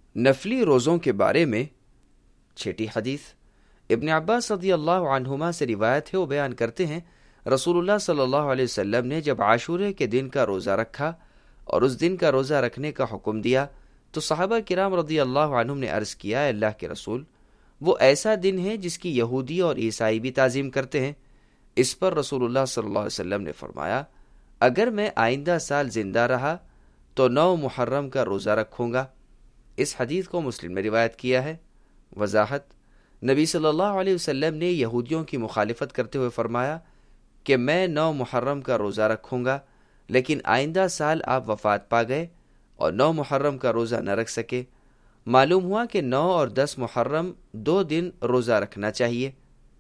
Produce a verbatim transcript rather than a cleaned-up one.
नफली रोज़ों के बारे में छठी हदीस इब्न अब्बास रज़ियल्लाहु अन्हुमा से रिवायत है, वो बयान करते हैं रसूलुल्लाह सल्लल्लाहु अलैहि वसल्लम ने जब आशूरे के दिन का रोज़ा रखा और उस दिन का रोज़ा रखने का हुक्म दिया तो सहाबा किराम रज़ियल्लाहु अन्हुम ने अर्ज़ किया, अल्लाह के रसूल, वो ऐसा दिन है जिसकी यहूदी और ईसाई भी ताज़ीम करते हैं। इस पर रसूलुल्लाह सल्लल्लाहु अलैहि वसल्लम ने फरमाया, अगर मैं आइंदा साल जिंदा रहा तो नौ मुहर्रम का रोज़ा रखूँगा। इस हदीस को मुस्लिम ने रिवायत किया है। वजाहत, नबी सल्लल्लाहु अलैहि वसल्लम ने यहूदियों की मुखालिफत करते हुए फरमाया कि मैं नौ मुहर्रम का रोज़ा रखूँगा, लेकिन आइंदा साल आप वफ़ात पा गए और नौ मुहर्रम का रोज़ा न रख सके। मालूम हुआ कि नौ और दस मुहर्रम दो दिन रोज़ा रखना चाहिए।